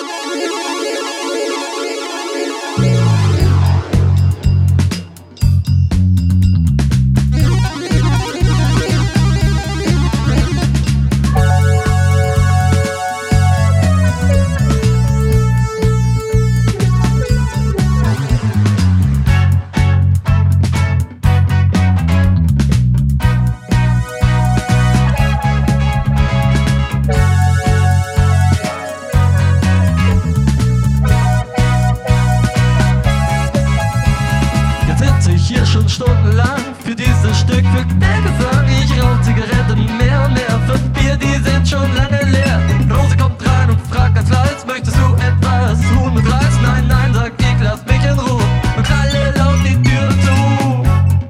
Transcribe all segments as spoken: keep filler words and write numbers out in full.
Hier schon stundenlang für dieses Stück wirkt der Gesang. Ich rauch Zigaretten mehr und mehr, fünf Bier, die sind schon lange leer. Rose kommt rein und fragt ganz leise, möchtest du etwas Huhn mit Reis? Nein, nein, sagt ich, lass mich in Ruhe und knalle laut die Tür zu.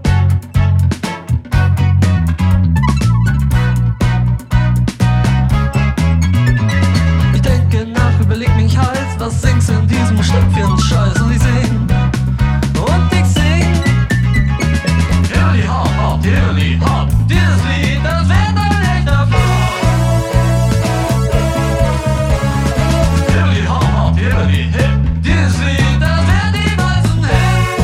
Ich denke nach, überleg mich heiß, was singst du in diesem Stück für einen Scheiß? Und ich sing und ich sing Dirty Hop, dieses Lied, das wird ein echter Flop. Dirty Hop, Dirty Hip, dieses Lied, das wird niemals ein Hit.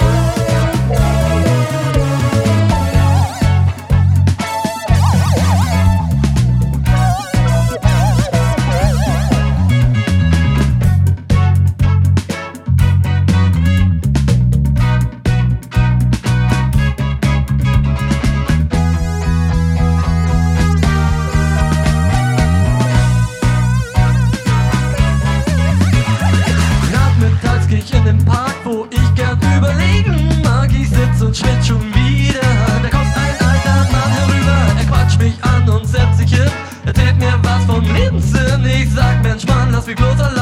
In dem Park, wo ich gern überlegen mag, ich sitz und schwitz schon wieder. Da kommt ein alter Mann herüber, er quatscht mich an und setzt sich hin. Erzählt mir was vom Lebenssinn. Ich sag, Mensch Mann, lass mich bloß allein.